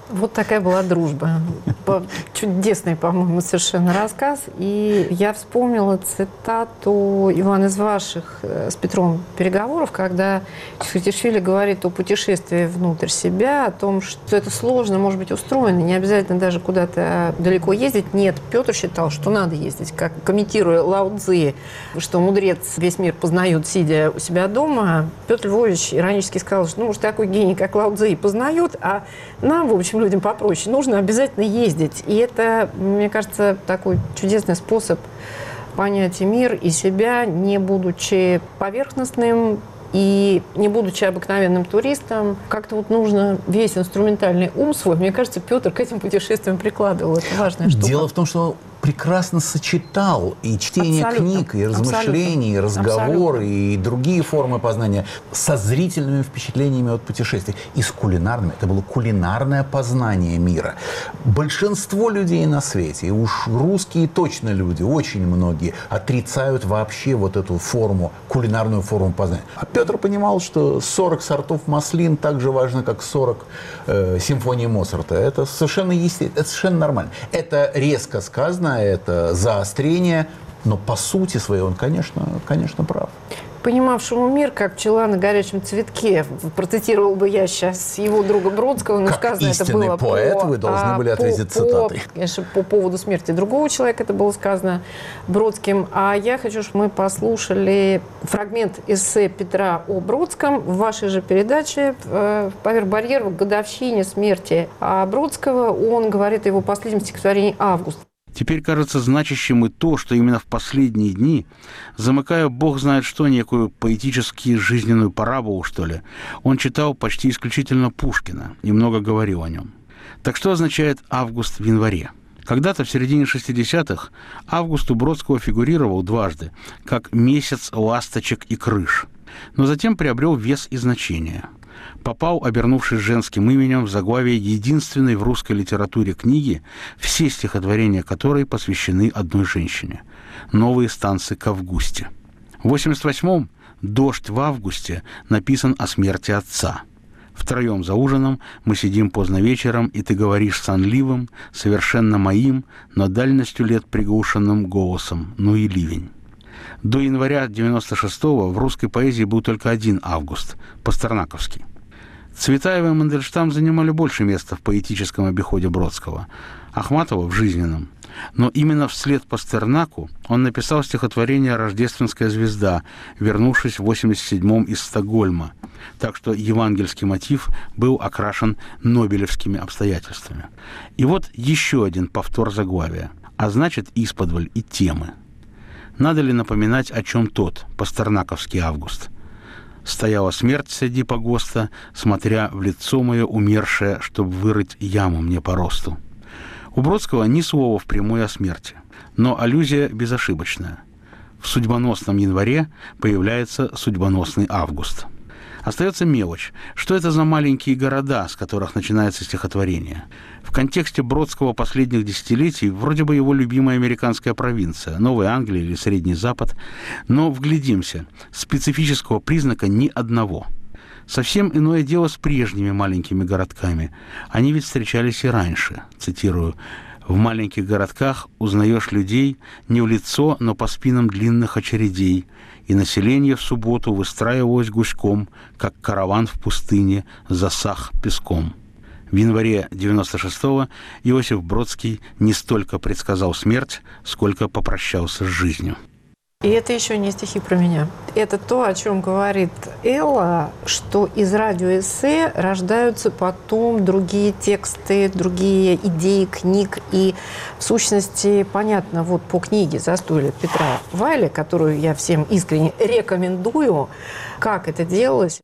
Вот такая была дружба. Чудесный, по-моему, совершенно рассказ. И я вспомнила цитату, Иван, из ваших с Петром переговоров, когда Чхватишвили говорит о путешествии внутрь себя, о том, что это сложно, может быть, устроено, не обязательно даже куда-то далеко ездить. Нет, Петр считал, что надо ездить. Как комментируя Лао Цзи, что мудрец весь мир познает, сидя у себя дома, Петр Львович иронически сказал, что, ну, уж такой гений, как Лао Цзи, познает, а нам, в общем, людям попроще, нужно обязательно ездить. И это, мне кажется, такой чудесный способ понять и мир, и себя, не будучи поверхностным и не будучи обыкновенным туристом. Как-то вот нужно весь инструментальный ум свой, мне кажется, Петр к этим путешествиям прикладывал. Это важная штука. Дело в том, что прекрасно сочетал и чтение Абсолютно. книг, и размышлений, и разговоры, Абсолютно. и другие формы познания со зрительными впечатлениями от путешествий. И с кулинарными. Это было кулинарное познание мира. Большинство людей на свете, и уж русские точно люди, очень многие, отрицают вообще вот эту форму, кулинарную форму познания. А Петр понимал, что сорок сортов маслин так же важно, как сорок э, симфоний Моцарта. Это совершенно естественно, это совершенно нормально. Это резко сказано, это заострение, но по сути своей он, конечно, конечно, прав. Понимавшему мир, как пчела на горячем цветке, процитировал бы я сейчас его друга Бродского, но как сказано это истинный было поэт, по, вы должны а, были ответить по, цитатой. По, конечно, по поводу смерти другого человека это было сказано Бродским. А я хочу, чтобы мы послушали фрагмент эссе Петра о Бродском в вашей же передаче «Поверх барьеров» к годовщине смерти Бродского. Он говорит о его последнем стихотворении «Август». Теперь кажется значащим и то, что именно в последние дни, замыкая бог знает что, некую поэтически жизненную параболу, что ли, он читал почти исключительно Пушкина и много говорил о нем. Так что означает «август в январе»? Когда-то в середине шестидесятых август у Бродского фигурировал дважды, как месяц ласточек и крыш, но затем приобрел вес и значение. Попал, обернувшись женским именем, в заглавие единственной в русской литературе книги, все стихотворения которой посвящены одной женщине. «Новые станцы к Августе». В восемьдесят восьмом «Дождь в августе» написан о смерти отца. Втроем за ужином мы сидим поздно вечером, и ты говоришь сонливым, совершенно моим, но дальностью лет приглушенным голосом «Ну и ливень». До января девяносто шестого в русской поэзии был только один август – пастернаковский. Цветаева и Мандельштам занимали больше места в поэтическом обиходе Бродского, Ахматова – в жизненном. Но именно вслед Пастернаку он написал стихотворение «Рождественская звезда», вернувшись в восемьдесят седьмом из Стокгольма. Так что евангельский мотив был окрашен нобелевскими обстоятельствами. И вот еще один повтор заглавия, а значит, исподволь и темы. Надо ли напоминать, о чем тот, пастернаковский август? Стояла смерть среди погоста, смотря в лицо мое умершее, чтобы вырыть яму мне по росту. У Бродского ни слова впрямую о смерти, но аллюзия безошибочная. В судьбоносном январе появляется судьбоносный август. Остается мелочь. Что это за маленькие города, с которых начинается стихотворение? В контексте Бродского последних десятилетий вроде бы его любимая американская провинция, Новая Англия или Средний Запад. Но вглядимся, специфического признака ни одного. Совсем иное дело с прежними маленькими городками. Они ведь встречались и раньше. Цитирую. «В маленьких городках узнаешь людей не в лицо, но по спинам длинных очередей, и население в субботу выстраивалось гуськом, как караван в пустыне, засах песком». В январе девяносто шестого Иосиф Бродский не столько предсказал смерть, сколько попрощался с жизнью. И это еще не стихи про меня. Это то, о чем говорит Элла, что из радиоэссе рождаются потом другие тексты, другие идеи книг. И в сущности, понятно, вот по книге «Застолье» Петра Вайля, которую я всем искренне рекомендую, как это делалось.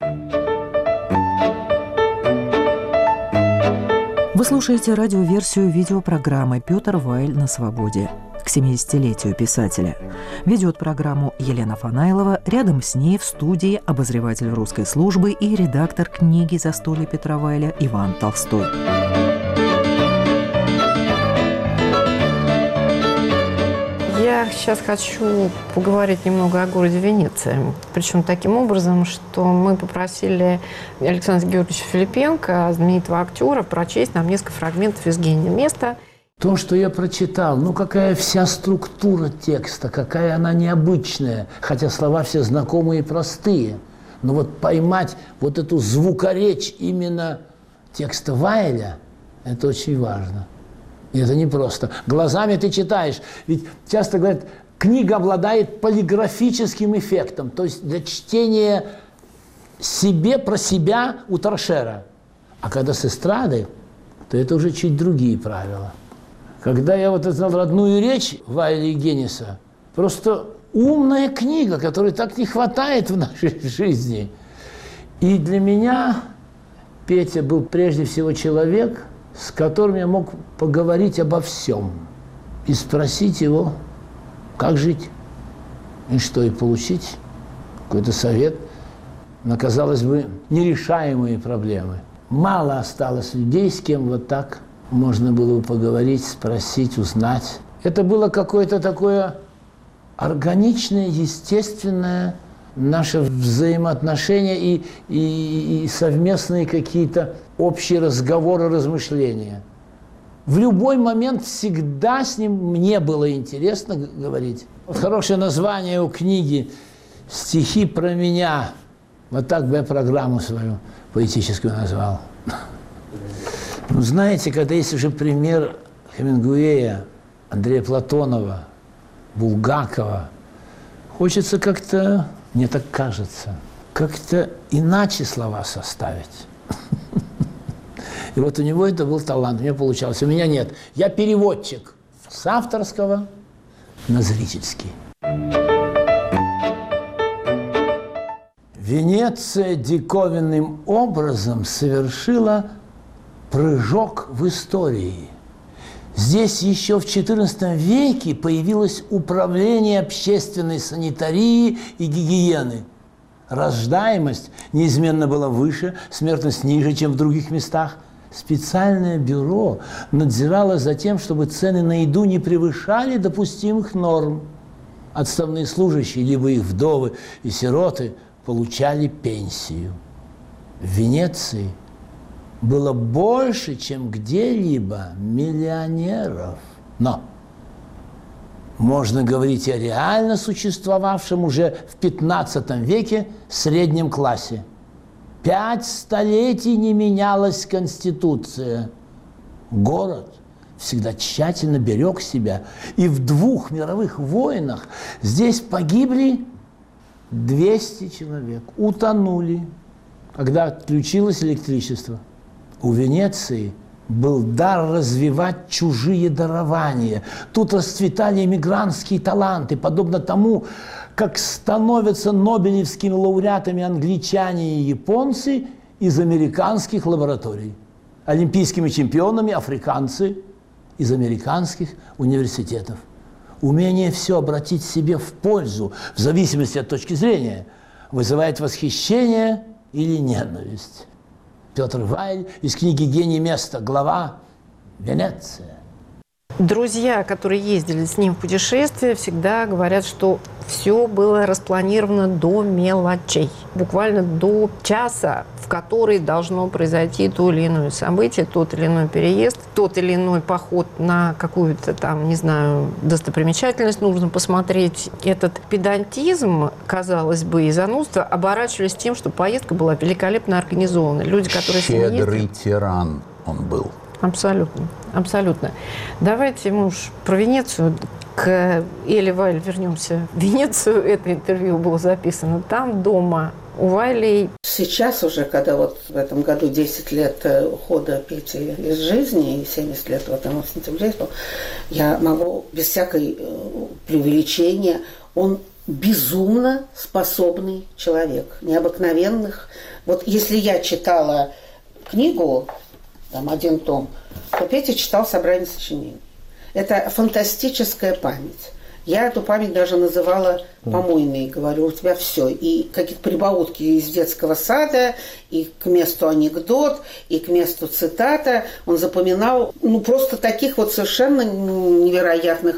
Вы слушаете радиоверсию видеопрограммы «Петр Вайль на свободе» к семидесятилетию писателя. Ведет программу Елена Фанайлова, рядом с ней в студии обозреватель русской службы и редактор книги «Застолье» Петра Вайля Иван Толстой. Я сейчас хочу поговорить немного о городе Венеция. Причем таким образом, что мы попросили Александра Георгиевича Филипенко, знаменитого актера, прочесть нам несколько фрагментов из «Гения места». То, что я прочитал, ну какая вся структура текста, какая она необычная, хотя слова все знакомые и простые. Но вот поймать вот эту звукоречь именно текста Вайля, это очень важно. И это непросто. Глазами ты читаешь. Ведь часто говорят, книга обладает полиграфическим эффектом. То есть для чтения себе про себя у торшера. А когда с эстрады, то это уже чуть другие правила. Когда я вот знал родную речь Вайля и Генниса, просто умная книга, которой так не хватает в нашей жизни. И для меня Петя был прежде всего человек, с которым я мог поговорить обо всем и спросить его, как жить, и что, и получить какой-то совет на, казалось бы, нерешаемые проблемы. Мало осталось людей, с кем вот так можно было бы поговорить, спросить, узнать. Это было какое-то такое органичное, естественное наши взаимоотношения и, и, и совместные какие-то общие разговоры, размышления. В любой момент всегда с ним мне было интересно говорить. Вот хорошее название у книги «Стихи про меня». Вот так бы я программу свою поэтическую назвал. Ну, знаете, когда есть уже пример Хемингуэя, Андрея Платонова, Булгакова, хочется как-то, мне так кажется, как-то иначе слова составить. И вот у него это был талант, у меня получалось. У меня нет. Я переводчик с авторского на зрительский. Венеция диковинным образом совершила прыжок в истории. Здесь еще в четырнадцатом веке появилось управление общественной санитарии и гигиены. Рождаемость неизменно была выше, смертность ниже, чем в других местах. Специальное бюро надзирало за тем, чтобы цены на еду не превышали допустимых норм. Отставные служащие, либо их вдовы и сироты, получали пенсию. В Венеции было больше, чем где-либо, миллионеров. Но можно говорить о реально существовавшем уже в пятнадцатом веке среднем классе. Пять столетий не менялась Конституция. Город всегда тщательно берег себя. И в двух мировых войнах здесь погибли двести человек, утонули, когда отключилось электричество. У Венеции был дар развивать чужие дарования. Тут расцветали эмигрантские таланты, подобно тому, как становятся нобелевскими лауреатами англичане и японцы из американских лабораторий, олимпийскими чемпионами африканцы из американских университетов. Умение все обратить себе в пользу, в зависимости от точки зрения, вызывает восхищение или ненависть. Петр Вайль из книги «Гений места», глава «Венеция». Друзья, которые ездили с ним в путешествие, всегда говорят, что все было распланировано до мелочей. Буквально до часа, в который должно произойти то или иное событие, тот или иной переезд, тот или иной поход на какую-то там, не знаю, достопримечательность нужно посмотреть. Этот педантизм, казалось бы, и занудство оборачивались тем, что поездка была великолепно организована. Люди, которые Щедрый тиран он был. Абсолютно, абсолютно. Давайте мы уж про Венецию. К Элли Вайль вернемся в Венецию. Это интервью было записано там, дома у Вайлей. Сейчас уже, когда вот в этом году десять лет ухода Пети из жизни, и семьдесят лет в этом сентябре, я могу без всякой преувеличения, он безумно способный человек, необыкновенных. Вот если я читала книгу, там один том, то Петя читал собрание сочинений. Это фантастическая память. Я эту память даже называла помойной. Говорю, у тебя все. И какие-то прибаутки из детского сада, и к месту анекдот, и к месту цитата. Он запоминал, ну, просто таких вот совершенно невероятных.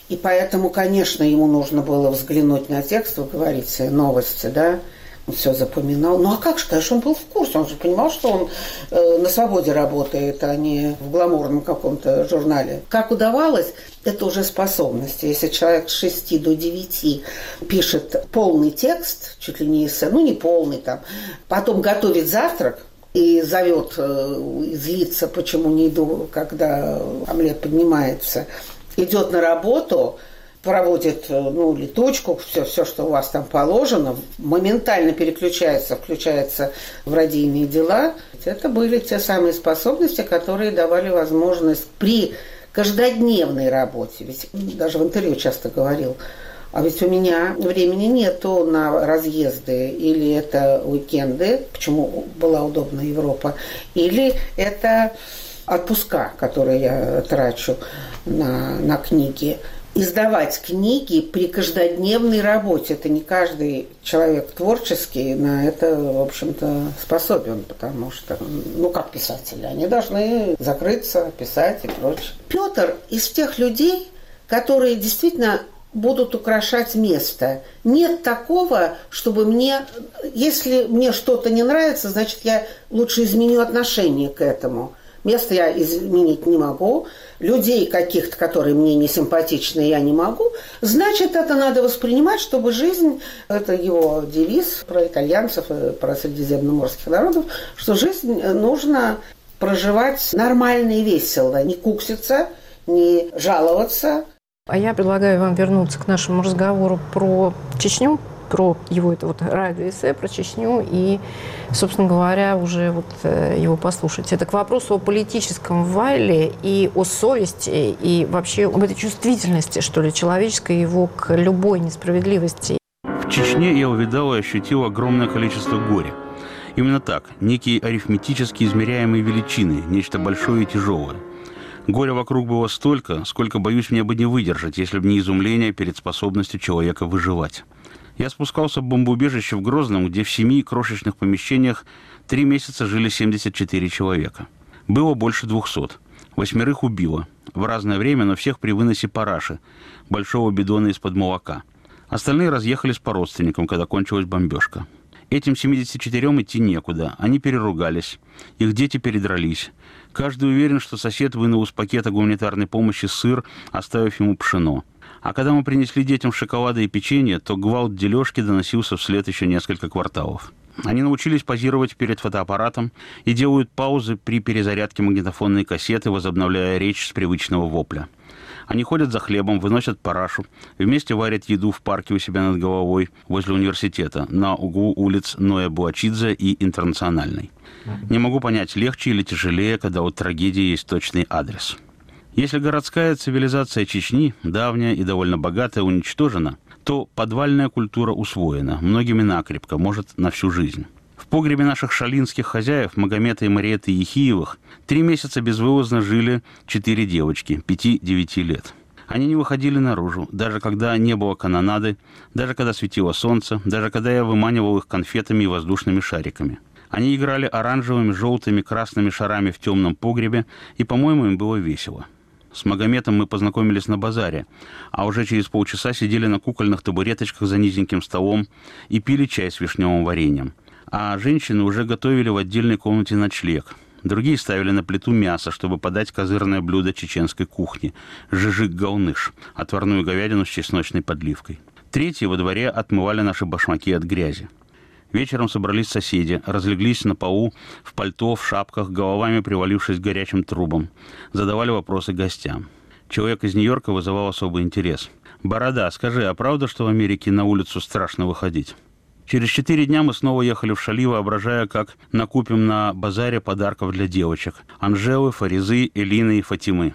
И поэтому, конечно, ему нужно было взглянуть на текст, вы говорите, новости, да, он все запоминал. Ну а как же, конечно, он был в курсе, он же понимал, что он э, на свободе работает, а не в гламурном каком-то журнале. Как удавалось, это уже способности. Если человек с шести до девяти пишет полный текст, чуть ли не эссе, ну не полный там, потом готовит завтрак, и зовет, э, злится, почему не иду, когда омлет поднимается, идет на работу, проводит ну, летучку, все, все, что у вас там положено, моментально переключается, включается в радийные дела. Это были те самые способности, которые давали возможность при каждодневной работе, ведь даже в интервью часто говорил, а ведь у меня времени нету на разъезды, или это уикенды, почему была удобна Европа, или это отпуска, которые я трачу на, на книги. Издавать книги при каждодневной работе. Это не каждый человек творческий на это, в общем-то, способен, потому что, ну, как писатели, они должны закрыться, писать и прочее. Петр из тех людей, которые действительно будут украшать место. Нет такого, чтобы мне, если мне что-то не нравится, значит, я лучше изменю отношение к этому. Место я изменить не могу, людей каких-то, которые мне не симпатичны, я не могу. Значит, это надо воспринимать, чтобы жизнь, это его девиз про итальянцев и про средиземноморских народов, что жизнь нужно проживать нормально и весело, не кукситься, не жаловаться. А я предлагаю вам вернуться к нашему разговору про Чечню, про его это вот радиоэссе про Чечню и, собственно говоря, уже вот его послушать. Это к вопросу о политическом Вайле и о совести, и вообще об этой чувствительности, что ли, человеческой его к любой несправедливости. В Чечне я увидал и ощутил огромное количество горя. Именно так, некие арифметически измеряемые величины, нечто большое и тяжелое. Горя вокруг было столько, сколько, боюсь, мне бы не выдержать, если бы не изумление перед способностью человека выживать. Я спускался в бомбоубежище в Грозном, где в семи крошечных помещениях три месяца жили семьдесят четыре человека. Было больше двухсот. Восьмерых убило. В разное время, но всех при выносе параши, большого бидона из-под молока. Остальные разъехались по родственникам, когда кончилась бомбежка. Этим семидесяти четырем идти некуда. Они переругались. Их дети передрались. Каждый уверен, что сосед вынул из пакета гуманитарной помощи сыр, оставив ему пшено. А когда мы принесли детям шоколада и печенье, то гвалт дележки доносился вслед еще несколько кварталов. Они научились позировать перед фотоаппаратом и делают паузы при перезарядке магнитофонной кассеты, возобновляя речь с привычного вопля. Они ходят за хлебом, выносят парашу, вместе варят еду в парке у себя над головой возле университета на углу улиц Ноя Буачидзе и Интернациональной. Не могу понять, легче или тяжелее, когда у трагедии есть точный адрес. Если городская цивилизация Чечни, давняя и довольно богатая, уничтожена, то подвальная культура усвоена, многими накрепко, может, на всю жизнь. В погребе наших шалинских хозяев, Магомета и Мариэты Ехиевых, три месяца безвылазно жили четыре девочки, пяти-девяти лет. Они не выходили наружу, даже когда не было канонады, даже когда светило солнце, даже когда я выманивал их конфетами и воздушными шариками. Они играли оранжевыми, желтыми, красными шарами в темном погребе, и, по-моему, им было весело. С Магометом мы познакомились на базаре, а уже через полчаса сидели на кукольных табуреточках за низеньким столом и пили чай с вишневым вареньем. А женщины уже готовили в отдельной комнате ночлег. Другие ставили на плиту мясо, чтобы подать козырное блюдо чеченской кухни – жижик-гауныш, отварную говядину с чесночной подливкой. Третьи во дворе отмывали наши башмаки от грязи. Вечером собрались соседи, разлеглись на полу, в пальто, в шапках, головами привалившись к горячим трубам. Задавали вопросы гостям. Человек из Нью-Йорка вызывал особый интерес. «Борода, скажи, а правда, что в Америке на улицу страшно выходить?» Через четыре дня мы снова ехали в Шали, воображая, как накупим на базаре подарков для девочек. Анжелы, Фаризы, Элины и Фатимы.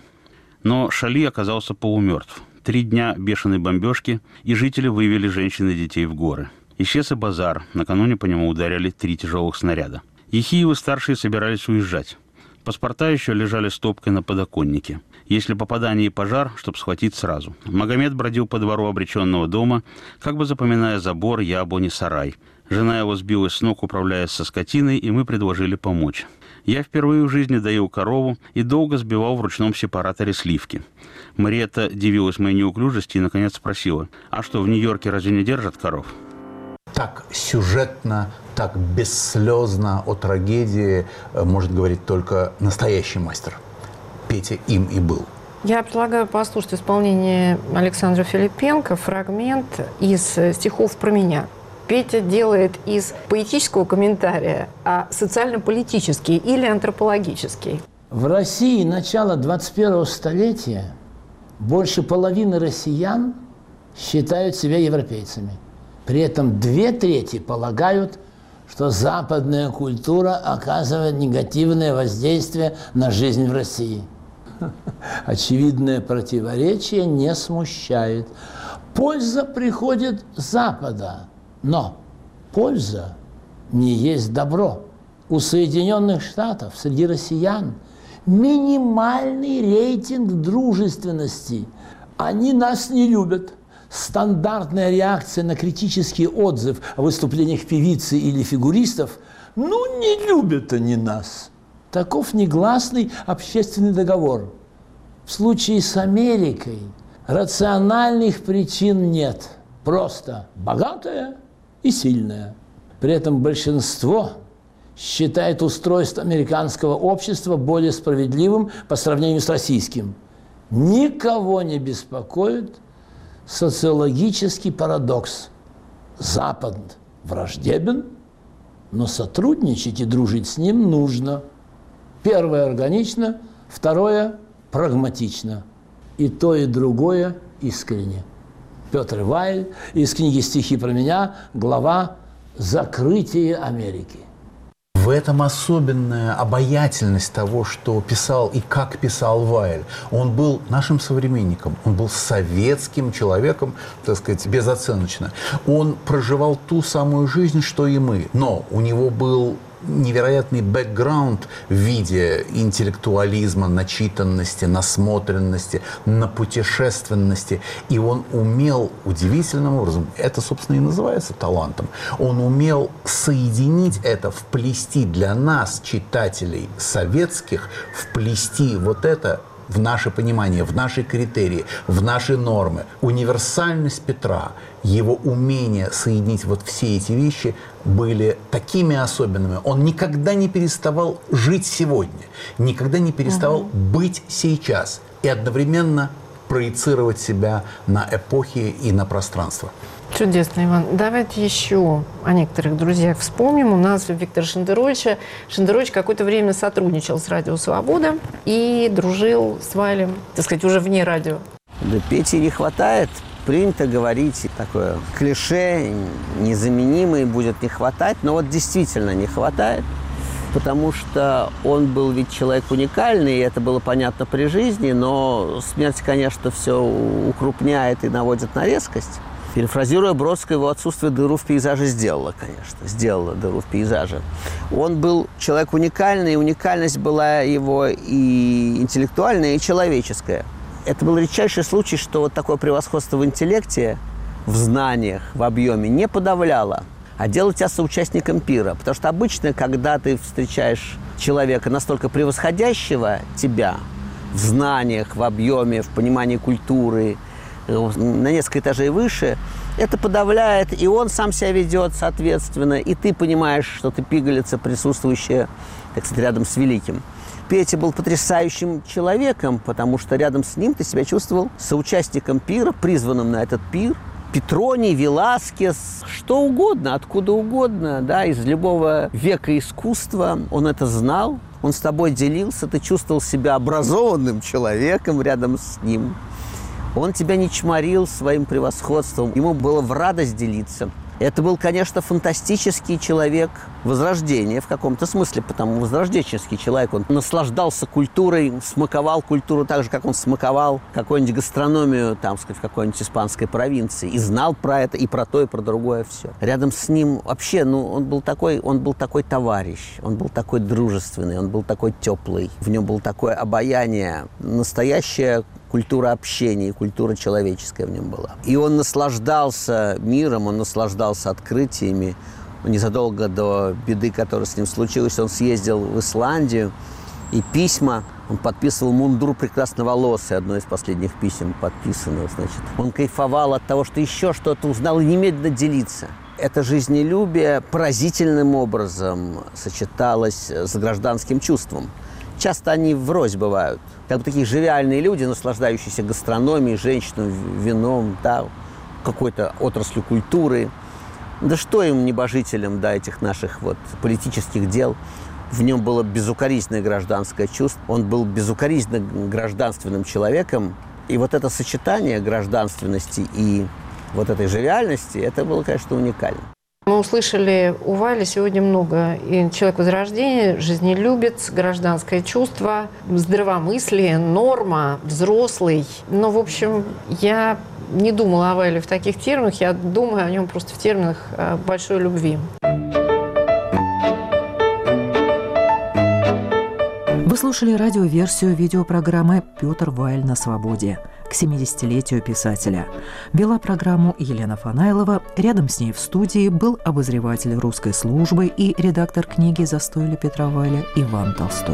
Но Шали оказался полумертв. Три дня бешеной бомбежки, и жители вывели женщин и детей в горы. Исчез и базар. Накануне по нему ударили три тяжелых снаряда. Ехиевы-старшие собирались уезжать. Паспорта еще лежали стопкой на подоконнике. Если попадание и пожар, чтобы схватить сразу. Магомед бродил по двору обреченного дома, как бы запоминая забор, яблони, сарай. Жена его сбилась с ног, управляясь со скотиной, и мы предложили помочь. Я впервые в жизни доил корову и долго сбивал в ручном сепараторе сливки. Мариетта дивилась моей неуклюжести и, наконец, спросила: «А что, в Нью-Йорке разве не держат коров?» Так сюжетно, так бесслезно о трагедии может говорить только настоящий мастер. Петя им и был. Я предлагаю послушать исполнение Александра Филипенко фрагмент из стихов про меня. Петя делает из поэтического комментария, а социально-политический или антропологический. В России начала двадцать первого столетия больше половины россиян считают себя европейцами. При этом две трети полагают, что западная культура оказывает негативное воздействие на жизнь в России. Очевидное противоречие не смущает. Польза приходит с Запада, но польза не есть добро. У Соединенных Штатов среди россиян минимальный рейтинг дружественности. Они нас не любят. Стандартная реакция на критический отзыв о выступлениях певицы или фигуристов: ну, не любят они нас. Таков негласный общественный договор. В случае с Америкой рациональных причин нет. Просто богатая и сильная. При этом большинство считает устройство американского общества более справедливым по сравнению с российским. Никого не беспокоит социологический парадокс. Запад враждебен, но сотрудничать и дружить с ним нужно. Первое органично, второе прагматично. И то, и другое искренне. Петр Вайль из книги «Стихи про меня», глава «Закрытие Америки». В этом особенная обаятельность того, что писал и как писал Вайль. Он был нашим современником, он был советским человеком, так сказать, безоценочно. Он проживал ту самую жизнь, что и мы, но у него был невероятный бэкграунд в виде интеллектуализма, начитанности, насмотренности, напутешественности. И он умел удивительным образом, это, собственно, и называется талантом, он умел соединить это, вплести для нас, читателей советских, вплести вот это в наше понимание, в наши критерии, в наши нормы. Универсальность Петра, его умение соединить вот все эти вещи были такими особенными. Он никогда не переставал жить сегодня, никогда не переставал угу. быть сейчас и одновременно проецировать себя на эпохи и на пространство. Чудесно, Иван. Давайте еще о некоторых друзьях вспомним. У нас Виктор Шендерович. Шендерович какое-то время сотрудничал с «Радио Свобода» и дружил с Вайлем, так сказать, уже вне радио. Да Пете не хватает. Принято говорить, такое клише, незаменимый будет не хватать. Но вот действительно не хватает, потому что он был ведь человек уникальный, и это было понятно при жизни, но смерть, конечно, все укрупняет и наводит на резкость. Перефразируя Бродского, его отсутствие дыру в пейзаже сделало, конечно, сделало дыру в пейзаже. Он был человек уникальный, и уникальность была его и интеллектуальная, и человеческая. Это был редчайший случай, что вот такое превосходство в интеллекте, в знаниях, в объеме не подавляло, а делало тебя соучастником пира. Потому что обычно, когда ты встречаешь человека настолько превосходящего тебя в знаниях, в объеме, в понимании культуры, на несколько этажей выше, это подавляет, и он сам себя ведет соответственно, и ты понимаешь, что ты пигалица, присутствующая, так сказать, рядом с великим. Петя был потрясающим человеком, потому что рядом с ним ты себя чувствовал соучастником пира, призванным на этот пир. Петроний, Веласкес, что угодно, откуда угодно, да, из любого века искусства. Он это знал, он с тобой делился, ты чувствовал себя образованным человеком рядом с ним. Он тебя не чморил своим превосходством, ему было в радость делиться. Это был, конечно, фантастический человек Возрождения в каком-то смысле, потому возрожденческий человек. Он наслаждался культурой, смаковал культуру так же, как он смаковал какую-нибудь гастрономию, там, сказать, в какой-нибудь испанской провинции. И знал про это, и про то, и про другое все. Рядом с ним вообще, ну, он был такой, он был такой товарищ, он был такой дружественный, он был такой теплый. В нем было такое обаяние, настоящая культура общения, культура человеческая в нем была. И он наслаждался миром, он наслаждался открытиями. Незадолго до беды, которая с ним случилась, он съездил в Исландию, и письма он подписывал мундур прекрасноволосый, одно из последних писем подписанного, значит. Он кайфовал от того, что еще что-то узнал, и немедленно делиться. Это жизнелюбие поразительным образом сочеталось с гражданским чувством. Часто они врозь бывают. Как бы такие живиальные люди, наслаждающиеся гастрономией, женщинами, вином, да, какой-то отраслью культуры. Да что им, небожителям, до этих наших вот политических дел? В нем было безукоризненное гражданское чувство. Он был безукоризненно гражданственным человеком. И вот это сочетание гражданственности и вот этой живиальности, это было, конечно, уникально. Мы услышали у Вайля сегодня много. И человек Возрождения, жизнелюбец, гражданское чувство, здравомыслие, норма, взрослый. Но, в общем, я не думала о Вайле в таких терминах. Я думаю о нем просто в терминах большой любви. Вы слушали радиоверсию видеопрограммы «Петр Вайль на свободе» к семидесятилетию писателя. Вела программу Елена Фанайлова. Рядом с ней в студии был обозреватель русской службы и редактор книги «Застойля Петра Вайля» Иван Толстой.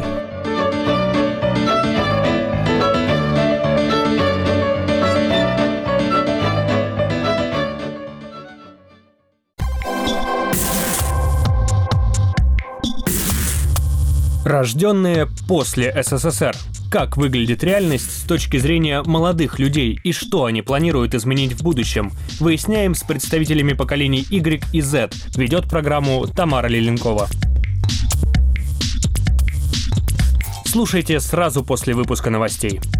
Рожденные после СССР. Как выглядит реальность с точки зрения молодых людей и что они планируют изменить в будущем, выясняем с представителями поколений Y и Z. Ведет программу Тамара Лиленкова. Слушайте сразу после выпуска новостей.